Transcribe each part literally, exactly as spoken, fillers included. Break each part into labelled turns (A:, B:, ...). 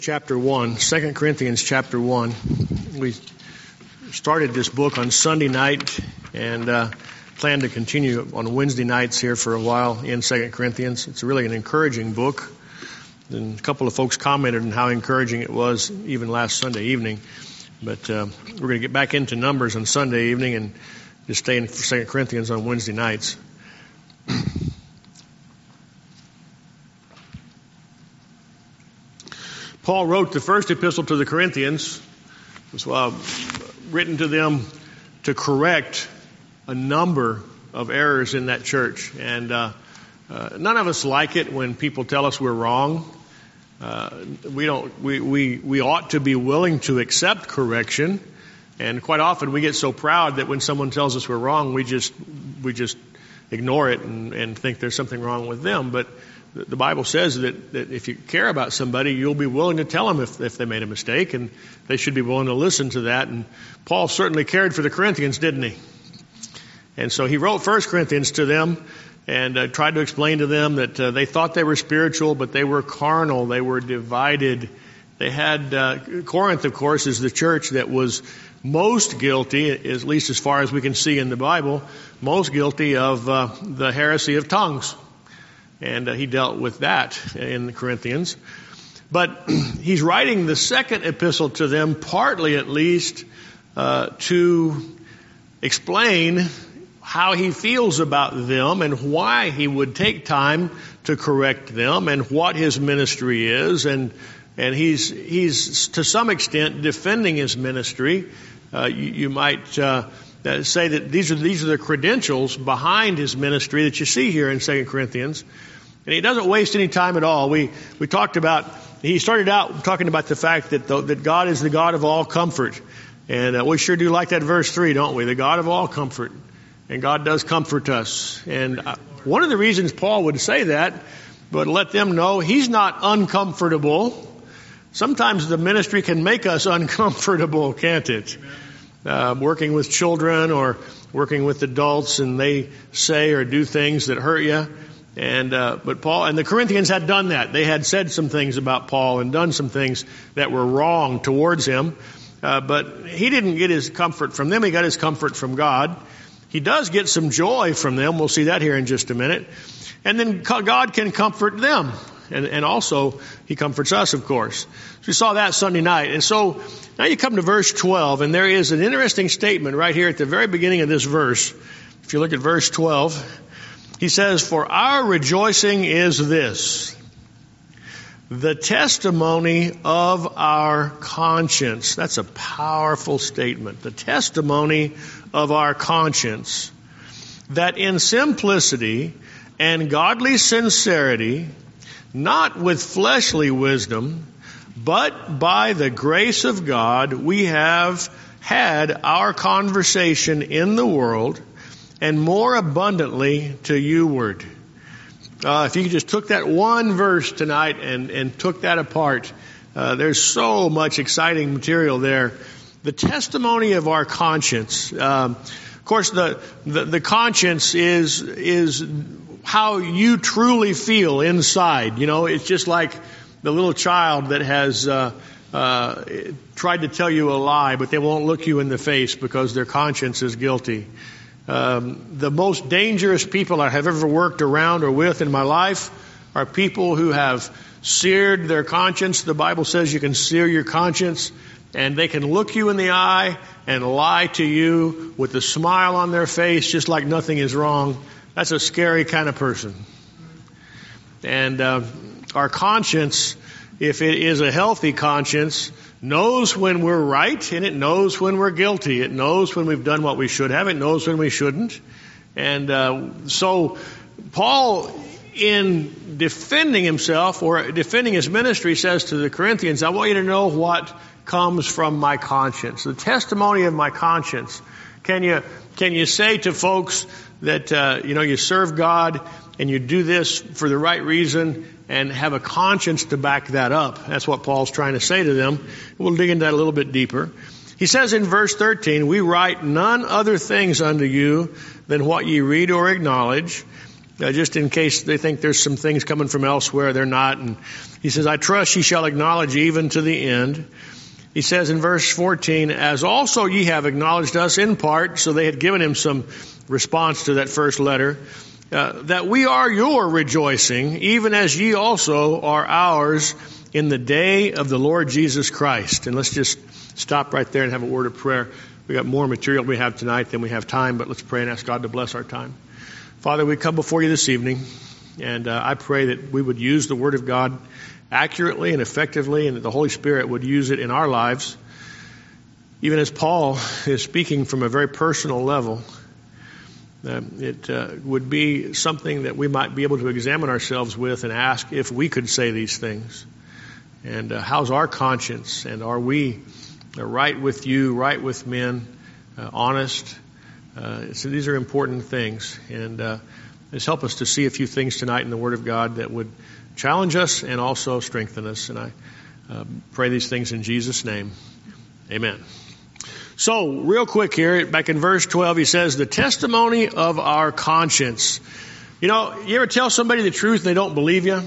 A: Chapter one, Second Corinthians chapter one. We started this book on Sunday night and uh, plan to continue on Wednesday nights here for a while in Second Corinthians. It's really an encouraging book. And a couple of folks commented on how encouraging it was even last Sunday evening. But uh, we're going to get back into Numbers on Sunday evening and just stay in Second Corinthians on Wednesday nights. Paul wrote the first epistle to the Corinthians. It was uh, written to them to correct a number of errors in that church. And uh, uh, none of us like it when people tell us we're wrong. Uh, we don't. We, we we ought to be willing to accept correction. And quite often we get so proud that when someone tells us we're wrong, we just we just ignore it and, and think there's something wrong with them. But the Bible says that, that if you care about somebody, you'll be willing to tell them if, if they made a mistake, and they should be willing to listen to that. And Paul certainly cared for the Corinthians, didn't he? And so he wrote First Corinthians to them and uh, tried to explain to them that uh, they thought they were spiritual, but they were carnal. They were divided. They had, uh, Corinth, of course, is the church that was most guilty, at least as far as we can see in the Bible, most guilty of uh, the heresy of tongues. And uh, he dealt with that in the Corinthians. But he's writing the second epistle to them, partly at least, uh, to explain how he feels about them and why he would take time to correct them and what his ministry is. And and he's he's to some extent defending his ministry. Uh, you, you might uh, say that these are these are the credentials behind his ministry that you see here in Second Corinthians. And he doesn't waste any time at all. We we talked about, he started out talking about the fact that the, that God is the God of all comfort. And uh, we sure do like that verse three, don't we? The God of all comfort. And God does comfort us. And uh, one of the reasons Paul would say that, but let them know he's not uncomfortable. Sometimes the ministry can make us uncomfortable, can't it? Uh, working with children or working with adults, and they say or do things that hurt you. And, uh, but Paul, and the Corinthians had done that. They had said some things about Paul and done some things that were wrong towards him. Uh, but he didn't get his comfort from them. He got his comfort from God. He does get some joy from them. We'll see that here in just a minute. And then God can comfort them. And, and also, he comforts us, of course. So we saw that Sunday night. And so, now you come to verse twelve, and there is an interesting statement right here at the very beginning of this verse. If you look at verse twelve, he says, "For our rejoicing is this, the testimony of our conscience." That's a powerful statement. The testimony of our conscience, that in simplicity and godly sincerity, not with fleshly wisdom, but by the grace of God, we have had our conversation in the world, and more abundantly to youward. Uh, if you just took that one verse tonight and, and took that apart, uh, there's so much exciting material there. The testimony of our conscience. Um, of course, the, the the conscience is is how you truly feel inside. You know, it's just like the little child that has uh, uh, tried to tell you a lie, but they won't look you in the face because their conscience is guilty. Um, the most dangerous people I have ever worked around or with in my life are people who have seared their conscience. The Bible says you can sear your conscience, and they can look you in the eye and lie to you with a smile on their face just like nothing is wrong. That's a scary kind of person. And uh, our conscience, if it is a healthy conscience, knows when we're right, and it knows when we're guilty. It knows when we've done what we should have. It knows when we shouldn't. And uh, so Paul, in defending himself or defending his ministry, says to the Corinthians, I want you to know what comes from my conscience, the testimony of my conscience. Can you can you say to folks that uh, you know you serve God and you do this for the right reason and have a conscience to back that up? That's what Paul's trying to say to them. We'll dig into that a little bit deeper. He says in verse thirteen, "We write none other things unto you than what ye read or acknowledge, uh, just in case they think there's some things coming from elsewhere. They're not. And he says, I trust ye shall acknowledge even to the end. He says in verse fourteen, as also ye have acknowledged us in part, so they had given him some response to that first letter, uh, that we are your rejoicing, even as ye also are ours in the day of the Lord Jesus Christ. And let's just stop right there and have a word of prayer. We got more material we have tonight than we have time, but let's pray and ask God to bless our time. Father, we come before you this evening, and uh, I pray that we would use the Word of God accurately and effectively, and that the Holy Spirit would use it in our lives. Even as Paul is speaking from a very personal level, uh, it uh, would be something that we might be able to examine ourselves with and ask if we could say these things. And uh, how's our conscience? And are we uh, right with you, right with men, uh, honest? Uh, so these are important things. And uh, just help us to see a few things tonight in the Word of God that would challenge us and also strengthen us. And I uh, pray these things in Jesus' name. Amen. So, real quick here, back in verse twelve, he says, the testimony of our conscience. You know, you ever tell somebody the truth and they don't believe you?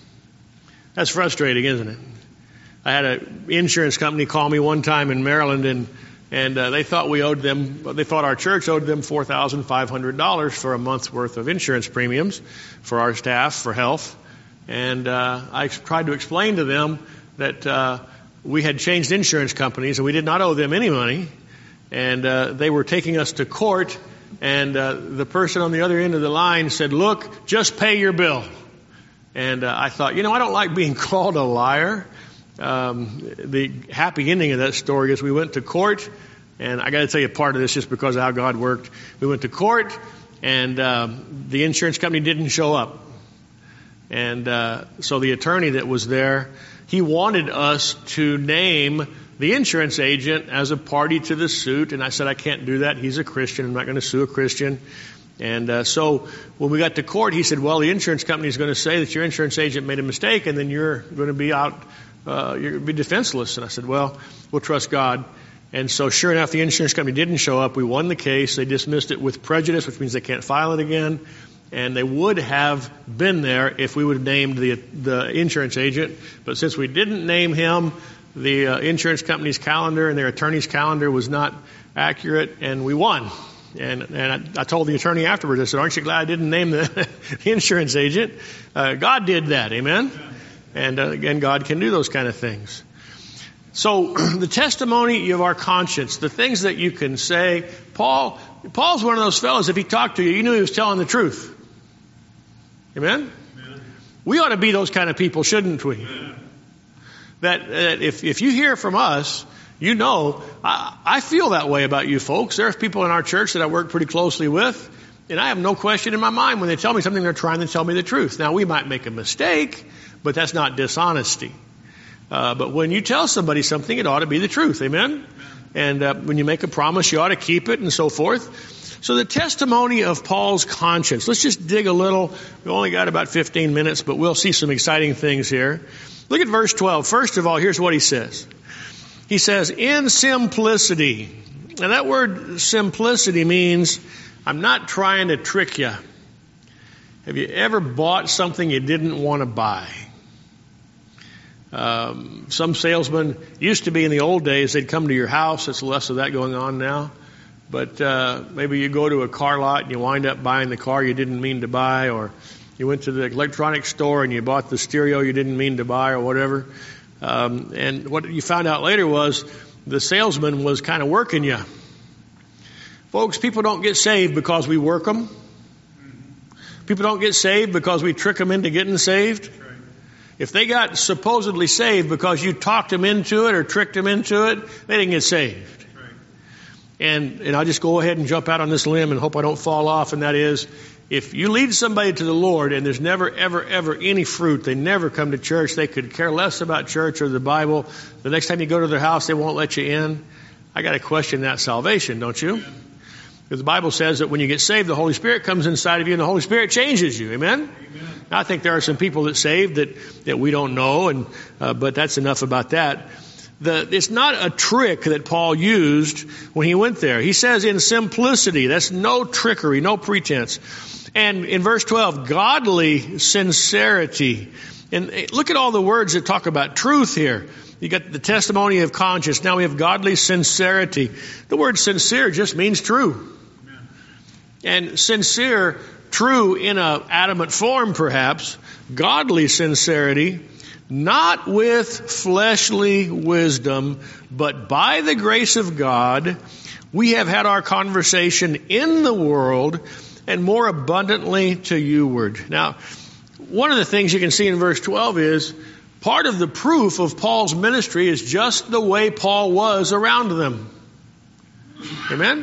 A: That's frustrating, isn't it? I had an insurance company call me one time in Maryland, and and uh, they thought we owed them, they thought our church owed them four thousand five hundred dollars for a month's worth of insurance premiums for our staff, for health. And uh, I tried to explain to them that uh, we had changed insurance companies and we did not owe them any money. And uh, they were taking us to court, and uh, the person on the other end of the line said, look, just pay your bill. And uh, I thought, you know, I don't like being called a liar. Um, the happy ending of that story is we went to court, and I got to tell you part of this just because of how God worked. We went to court, and um, the insurance company didn't show up. And uh, so the attorney that was there, he wanted us to name the insurance agent as a party to the suit. And I said, I can't do that. He's a Christian. I'm not going to sue a Christian. And uh, so when we got to court, he said, well, the insurance company is going to say that your insurance agent made a mistake, and then you're going to be out, uh, you're going to be defenseless. And I said, well, we'll trust God. And so sure enough, the insurance company didn't show up. We won the case. They dismissed it with prejudice, which means they can't file it again. And they would have been there if we would have named the the insurance agent. But since we didn't name him, the uh, insurance company's calendar and their attorney's calendar was not accurate, and we won. And and I, I told the attorney afterwards, I said, aren't you glad I didn't name the, the insurance agent? Uh, God did that, amen? And uh, again, God can do those kind of things. So the testimony of our conscience, the things that you can say, Paul, Paul's one of those fellows, if he talked to you, you knew he was telling the truth. Amen? Amen. We ought to be those kind of people, shouldn't we? That, that if, if you hear from us, you know, I, I feel that way about you folks. There's people in our church that I work pretty closely with, and I have no question in my mind when they tell me something, they're trying to tell me the truth. Now, we might make a mistake, but that's not dishonesty. Uh, but when you tell somebody something, it ought to be the truth. Amen? Amen. And uh, when you make a promise, you ought to keep it and so forth. So the testimony of Paul's conscience. Let's just dig a little. We've only got about fifteen minutes, but we'll see some exciting things here. Look at verse twelve. First of all, here's what he says. He says, in simplicity. And that word simplicity means I'm not trying to trick you. Have you ever bought something you didn't want to buy? Um, some salesmen used to be in the old days, they'd come to your house. There's less of that going on now. But uh, maybe you go to a car lot and you wind up buying the car you didn't mean to buy, or you went to the electronics store and you bought the stereo you didn't mean to buy, or whatever. Um, and what you found out later was the salesman was kind of working you. Folks, people don't get saved because we work them. People don't get saved because we trick them into getting saved. If they got supposedly saved because you talked them into it or tricked them into it, they didn't get saved. And, and I'll just go ahead and jump out on this limb and hope I don't fall off, and that is, if you lead somebody to the Lord and there's never, ever, ever any fruit, they never come to church, they could care less about church or the Bible, the next time you go to their house, they won't let you in, I got to question that salvation, don't you? Because the Bible says that when you get saved, the Holy Spirit comes inside of you and the Holy Spirit changes you. Amen? Amen. I think there are some people that saved that, that we don't know, and uh, but that's enough about that. the, it's not a trick that Paul used when he went there. He says in simplicity, that's no trickery, no pretense. And in verse twelve, godly sincerity. And look at all the words that talk about truth here. You got the testimony of conscience. Now we have godly sincerity. The word sincere just means true. Amen. And sincere, true in a adamant form perhaps. Godly sincerity, not with fleshly wisdom, but by the grace of God, we have had our conversation in the world and more abundantly to youward. Now, one of the things you can see in verse twelve is part of the proof of Paul's ministry is just the way Paul was around them. Amen?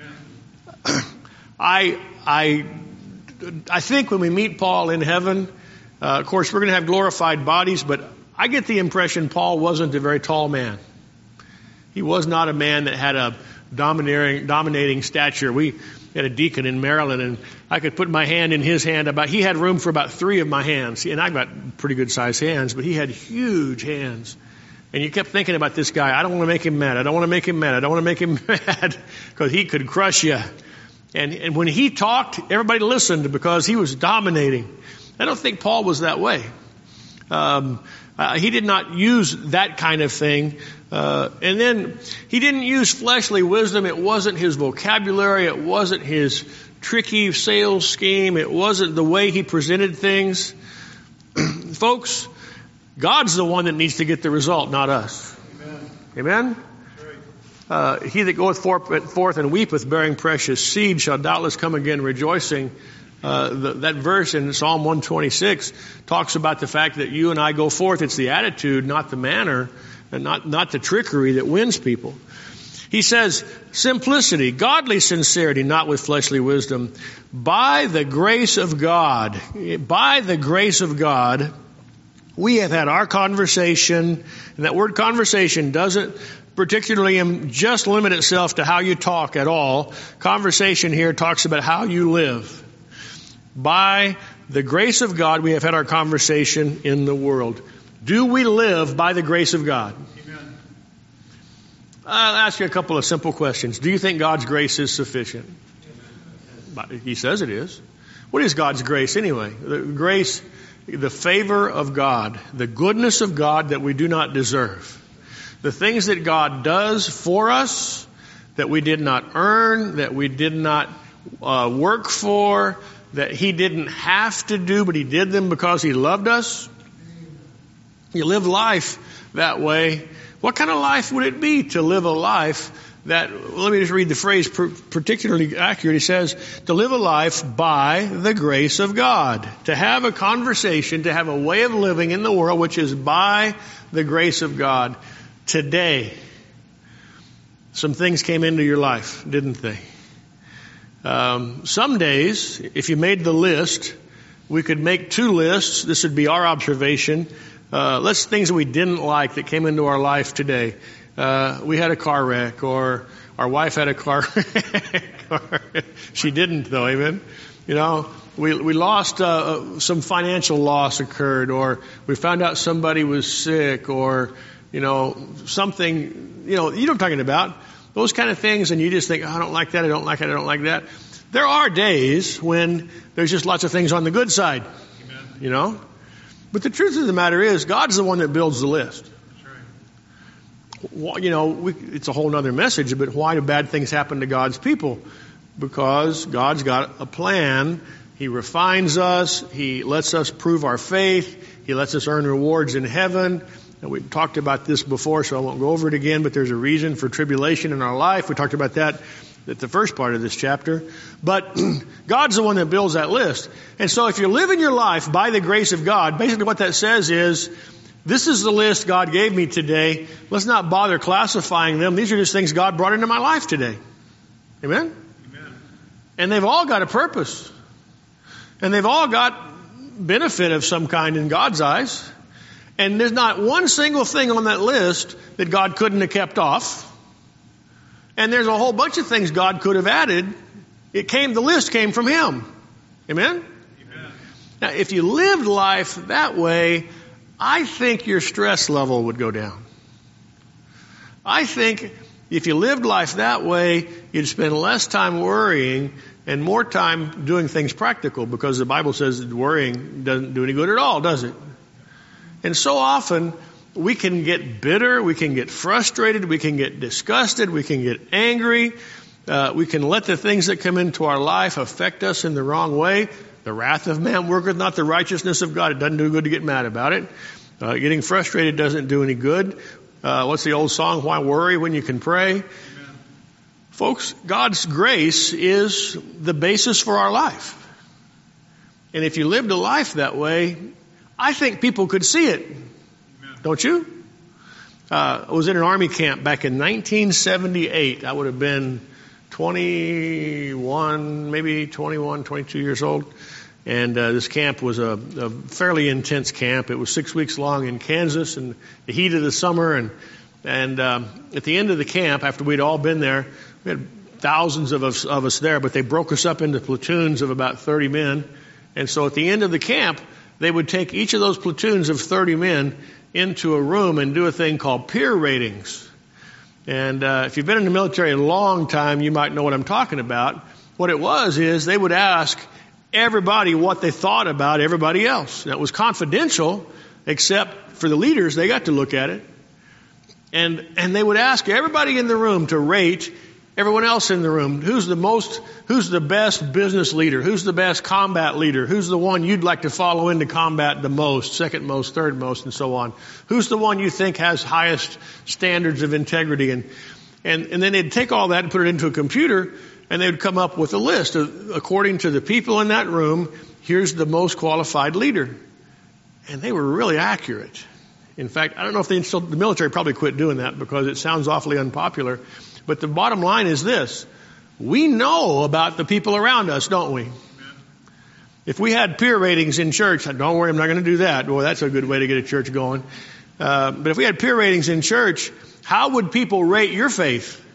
A: I, I, I think when we meet Paul in heaven, uh, of course we're going to have glorified bodies, but I get the impression Paul wasn't a very tall man. He was not a man that had a domineering, dominating stature. We had a deacon in Maryland, and I could put my hand in his hand. About he had room for about three of my hands, and I've got pretty good sized hands, but he had huge hands. And you kept thinking about this guy. I don't want to make him mad. I don't want to make him mad. I don't want to make him mad because he could crush you. And and when he talked, everybody listened because he was dominating. I don't think Paul was that way. Um, uh, he did not use that kind of thing. Uh, and then he didn't use fleshly wisdom. It wasn't his vocabulary. It wasn't his tricky sales scheme. It wasn't the way he presented things. Folks, God's the one that needs to get the result, not us. Amen? Amen? Uh, he that goeth forth and weepeth, bearing precious seed, shall doubtless come again rejoicing. Uh, the, that verse in Psalm one twenty-six talks about the fact that you and I go forth. It's the attitude, not the manner, and not, not the trickery that wins people. He says, simplicity, godly sincerity, not with fleshly wisdom, by the grace of God. By the grace of God, we have had our conversation, and that word conversation doesn't particularly just limit itself to how you talk at all. Conversation here talks about how you live. By the grace of God, we have had our conversation in the world. Do we live by the grace of God? Amen. I'll ask you a couple of simple questions. Do you think God's grace is sufficient? Amen. He says it is. What is God's grace anyway? The grace, the favor of God, the goodness of God that we do not deserve. The things that God does for us that we did not earn, that we did not uh, work for, that He didn't have to do, but He did them because He loved us. You live life that way. What kind of life would it be to live a life that, let me just read the phrase particularly accurate. He says, to live a life by the grace of God. To have a conversation, to have a way of living in the world which is by the grace of God. Today, some things came into your life, didn't they? Um, some days, if you made the list, we could make two lists. This would be our observation. Uh, let's things that we didn't like that came into our life today. Uh, we had a car wreck, or our wife had a car wreck. She didn't, though. Amen. You know, we we lost uh, some financial loss occurred, or we found out somebody was sick, or you know something. You know, you know what I'm talking about. Those kind of things, and you just think, oh, I don't like that, I don't like it, I don't like that. There are days when there's just lots of things on the good side, Amen. You know. But the truth of the matter is, God's the one that builds the list. That's right. You know, we, it's a whole other message, but why do bad things happen to God's people? Because God's got a plan. He refines us. He lets us prove our faith. He lets us earn rewards in heaven. And we talked about this before, so I won't go over it again, but there's a reason for tribulation in our life. We talked about that at the first part of this chapter. But God's the one that builds that list. And so if you're living your life by the grace of God, basically what that says is, this is the list God gave me today. Let's not bother classifying them. These are just things God brought into my life today. Amen? Amen. And they've all got a purpose. And they've all got benefit of some kind in God's eyes. And there's not one single thing on that list that God couldn't have kept off. And there's a whole bunch of things God could have added. It came, the list came from Him. Amen? Amen. Now, if you lived life that way, I think your stress level would go down. I think if you lived life that way, you'd spend less time worrying and more time doing things practical, because the Bible says that worrying doesn't do any good at all, does it? And so often we can get bitter, we can get frustrated, we can get disgusted, we can get angry, uh, we can let the things that come into our life affect us in the wrong way. The wrath of man worketh not the righteousness of God. It doesn't do good to get mad about it. Uh, getting frustrated doesn't do any good. Uh, what's the old song? Why worry when you can pray? Amen. Folks, God's grace is the basis for our life. And if you lived a life that way, I think people could see it. Amen. Don't you? Uh, I was in an army camp back in nineteen seventy-eight. I would have been twenty-one, maybe twenty-one, twenty-two years old. And uh, this camp was a, a fairly intense camp. It was six weeks long in Kansas in the heat of the summer. And and um, at the end of the camp, after we'd all been there, we had thousands of us, of us there, but they broke us up into platoons of about thirty men. And so at the end of the camp, they would take each of those platoons of thirty men into a room and do a thing called peer ratings. And uh, if you've been in the military a long time, you might know what I'm talking about. What it was is they would ask everybody what they thought about everybody else. Now, it was confidential, except for the leaders. They got to look at it. And and they would ask everybody in the room to rate everyone else in the room. Who's the most, who's the best business leader? Who's the best combat leader? Who's the one you'd like to follow into combat the most, second most, third most, and so on? Who's the one you think has highest standards of integrity? And, and, and then they'd take all that and put it into a computer, and they would come up with a list of, according to the people in that room, here's the most qualified leader. And they were really accurate. In fact, I don't know if they still, the military probably quit doing that because it sounds awfully unpopular. But the bottom line is this. We know about the people around us, don't we? Amen. If we had peer ratings in church, don't worry, I'm not going to do that. Boy, that's a good way to get a church going. Uh, but if we had peer ratings in church, how would people rate your faith?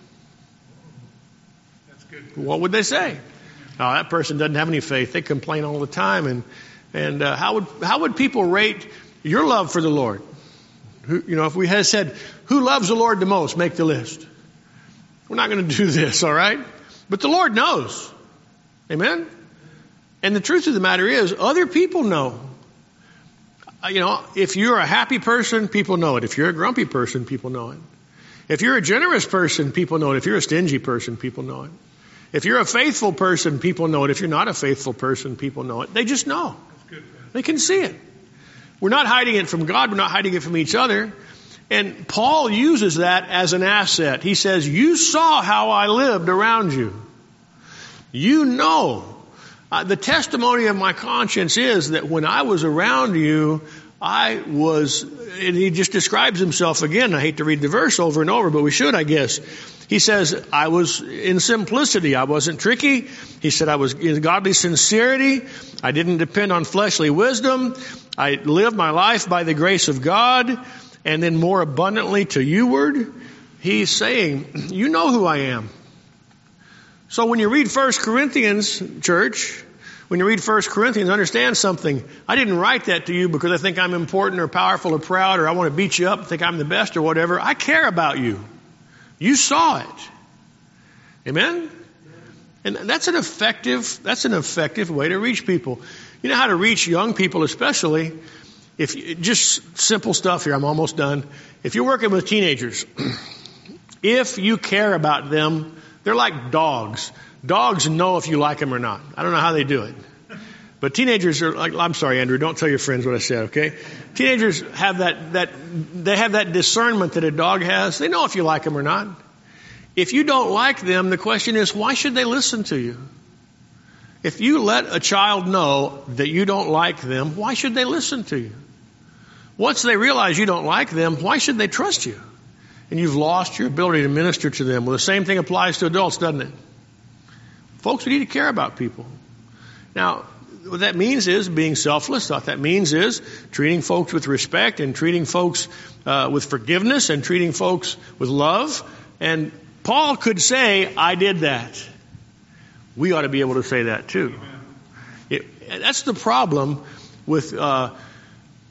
A: That's good. What would they say? Oh, that person doesn't have any faith. They complain all the time. And and uh, how would how would people rate your love for the Lord? Who, you know, if we had said, who loves the Lord the most, make the list. We're not going to do this, all right? But the Lord knows. Amen? And the truth of the matter is, other people know. Uh, you know, if you're a happy person, people know it. If you're a grumpy person, people know it. If you're a generous person, people know it. If you're a stingy person, people know it. If you're a faithful person, people know it. If you're not a faithful person, people know it. They just know. That's good, man. They can see it. We're not hiding it from God. We're not hiding it from each other. And Paul uses that as an asset. He says, you saw how I lived around you. You know. Uh, the testimony of my conscience is that when I was around you, I was, and he just describes himself again. I hate to read the verse over and over, but we should, I guess. He says, I was in simplicity. I wasn't tricky. He said, I was in godly sincerity. I didn't depend on fleshly wisdom. I lived my life by the grace of God. And then more abundantly to youward, he's saying, you know who I am. So when you read First Corinthians, church, when you read First Corinthians, understand something. I didn't write that to you because I think I'm important or powerful or proud or I want to beat you up, think I'm the best or whatever. I care about you. You saw it. Amen? And that's an effective, that's an effective way to reach people. You know how to reach young people especially. If you, just simple stuff here, I'm almost done. If you're working with teenagers, if you care about them, they're like dogs. Dogs know if you like them or not. I don't know how they do it. But teenagers are like, I'm sorry, Andrew, don't tell your friends what I said, okay? Teenagers have that, that, they have that discernment that a dog has. They know if you like them or not. If you don't like them, the question is, why should they listen to you? If you let a child know that you don't like them, why should they listen to you? Once they realize you don't like them, why should they trust you? And you've lost your ability to minister to them. Well, the same thing applies to adults, doesn't it? Folks, we need to care about people. Now, what that means is being selfless. What that means is treating folks with respect and treating folks uh, with forgiveness and treating folks with love. And Paul could say, I did that. We ought to be able to say that too. It, that's the problem with uh,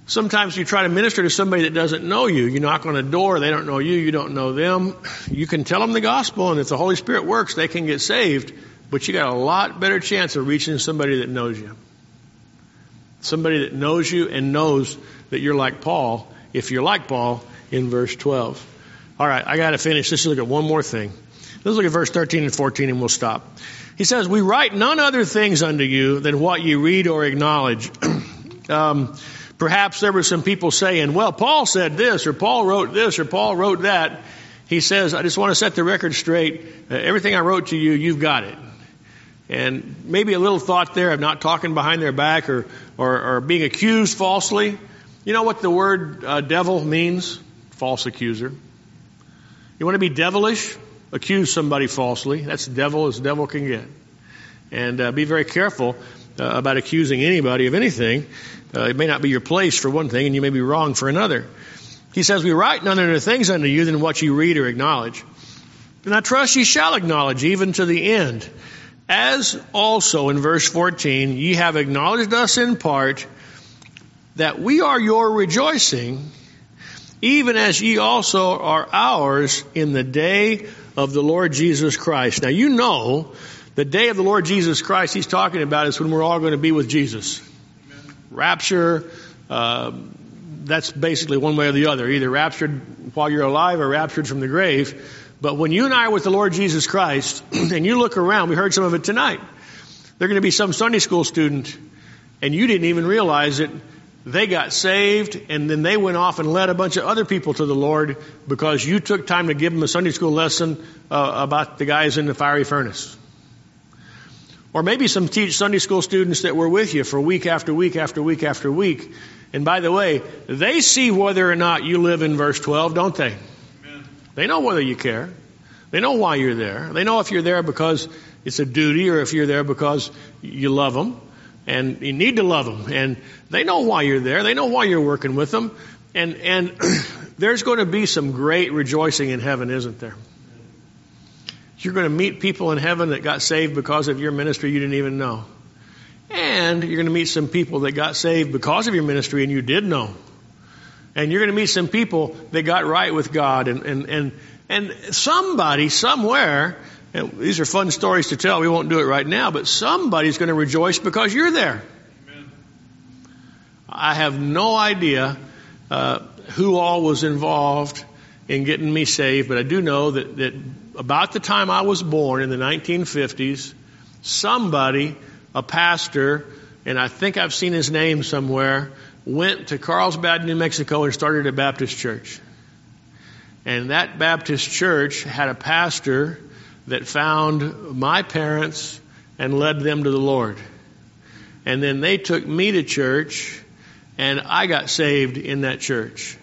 A: Sometimes you try to minister to somebody that doesn't know you. You knock on a door, they don't know you, you don't know them. You can tell them the gospel, and if the Holy Spirit works, they can get saved. But you got a lot better chance of reaching somebody that knows you. Somebody that knows you and knows that you're like Paul, if you're like Paul, in verse twelve. All right, I got to finish. Let's look at one more thing. Let's look at verse thirteen and fourteen, and we'll stop. He says, we write none other things unto you than what you read or acknowledge. um, perhaps there were some people saying, well, Paul said this, or Paul wrote this, or Paul wrote that. He says, I just want to set the record straight. Uh, everything I wrote to you, you've got it. And maybe a little thought there of not talking behind their back or, or, or being accused falsely. You know what the word uh, devil means? False accuser. You want to be devilish? Accuse somebody falsely. That's devil as devil can get. And uh, be very careful uh, about accusing anybody of anything. Uh, it may not be your place for one thing, and you may be wrong for another. He says, we write none other things unto you than what you read or acknowledge. And I trust ye shall acknowledge even to the end. As also in verse fourteen, ye have acknowledged us in part, that we are your rejoicing, even as ye also are ours in the day of the Lord Jesus Christ. Now you know, the day of the Lord Jesus Christ he's talking about is when we're all going to be with Jesus. Amen. Rapture, uh, that's basically one way or the other. Either raptured while you're alive or raptured from the grave. But when you and I are with the Lord Jesus Christ, and you look around, we heard some of it tonight, there's going to be some Sunday school student, and you didn't even realize it. They got saved, and then they went off and led a bunch of other people to the Lord because you took time to give them a Sunday school lesson uh, about the guys in the fiery furnace. Or maybe some teach Sunday school students that were with you for week after week after week after week. And by the way, they see whether or not you live in verse twelve, don't they? Amen. They know whether you care. They know why you're there. They know if you're there because it's a duty or if you're there because you love them. And you need to love them. And they know why you're there. They know why you're working with them. And and there's going to be some great rejoicing in heaven, isn't there? You're going to meet people in heaven that got saved because of your ministry you didn't even know. And you're going to meet some people that got saved because of your ministry and you did know. And you're going to meet some people that got right with God. And, and, and, and somebody somewhere... And these are fun stories to tell. We won't do it right now, but somebody's going to rejoice because you're there. Amen. I have no idea uh, who all was involved in getting me saved, but I do know that, that about the time I was born in the nineteen fifties, somebody, a pastor, and I think I've seen his name somewhere, went to Carlsbad, New Mexico and started a Baptist church. And that Baptist church had a pastor that found my parents and led them to the Lord. And then they took me to church, and I got saved in that church.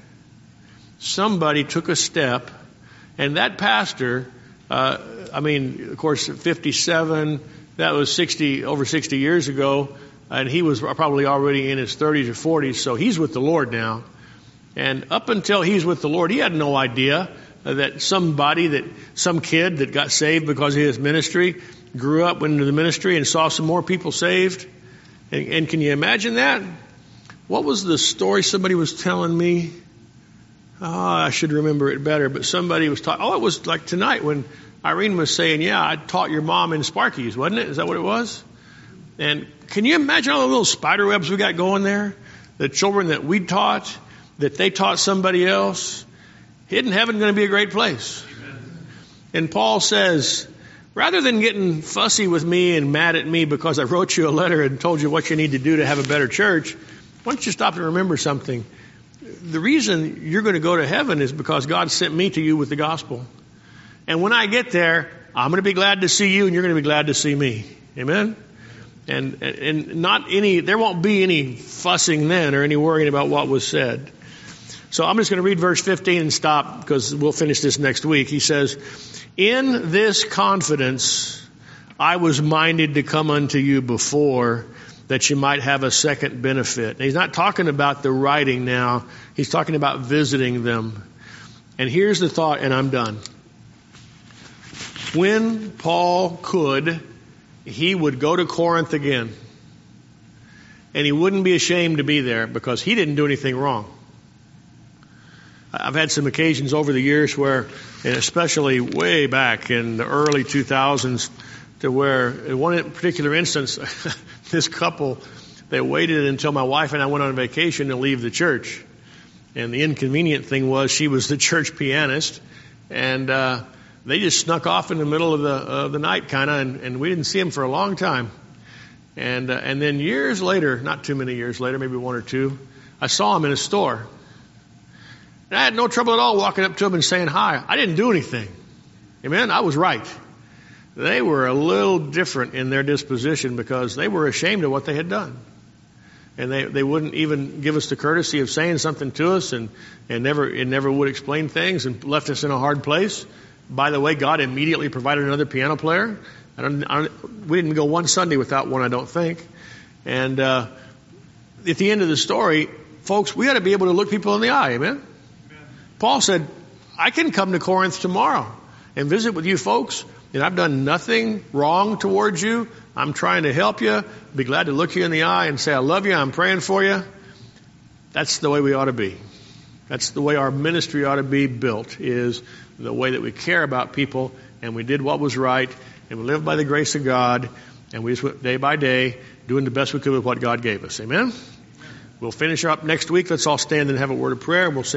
A: Somebody took a step, and that pastor, uh, I mean, of course, fifty-seven, that was sixty, over sixty years ago, and he was probably already in his thirties or forties, so he's with the Lord now. And up until he's with the Lord, he had no idea that somebody, that some kid that got saved because of his ministry grew up, went into the ministry and saw some more people saved. And, and can you imagine that? What was the story somebody was telling me? Oh, I should remember it better. But somebody was talking. Oh, it was like tonight when Irene was saying, yeah, I taught your mom in Sparky's, wasn't it? Is that what it was? And can you imagine all the little spider webs we got going there? The children that we taught, that they taught somebody else. Isn't heaven going to be a great place? Amen. And Paul says, rather than getting fussy with me and mad at me because I wrote you a letter and told you what you need to do to have a better church, why don't you stop and remember something? The reason you're going to go to heaven is because God sent me to you with the gospel. And when I get there, I'm going to be glad to see you and you're going to be glad to see me. Amen? And, and not any, there won't be any fussing then or any worrying about what was said. So I'm just going to read verse fifteen and stop because we'll finish this next week. He says, in this confidence I was minded to come unto you before, that you might have a second benefit. And he's not talking about the writing now. He's talking about visiting them. And here's the thought, and I'm done. When Paul could, he would go to Corinth again. and he wouldn't be ashamed to be there because he didn't do anything wrong. I've had some occasions over the years where, and especially way back in the early two thousands, to where in one particular instance, this couple, they waited until my wife and I went on vacation to leave the church. And the inconvenient thing was she was the church pianist, and uh, they just snuck off in the middle of the of the night, kind of, and, and we didn't see them for a long time. And uh, and then years later, not too many years later, maybe one or two, I saw them in a store. And I had no trouble at all walking up to them and saying hi. I didn't do anything. Amen? I was right. They were a little different in their disposition because they were ashamed of what they had done. And they, they wouldn't even give us the courtesy of saying something to us, and, and never and never would explain things, and left us in a hard place. By the way, God immediately provided another piano player. I don't, I don't, we didn't go one Sunday without one, I don't think. And uh, at the end of the story, folks, we ought to be able to look people in the eye. Amen? Amen. Paul said, I can come to Corinth tomorrow and visit with you folks, and I've done nothing wrong towards you. I'm trying to help you. Be glad to look you in the eye and say, I love you. I'm praying for you. That's the way we ought to be. That's the way our ministry ought to be built, is the way that we care about people, and we did what was right, and we lived by the grace of God, and we just went day by day doing the best we could with what God gave us. Amen? Amen. We'll finish up next week. Let's all stand and have a word of prayer, and we'll sing.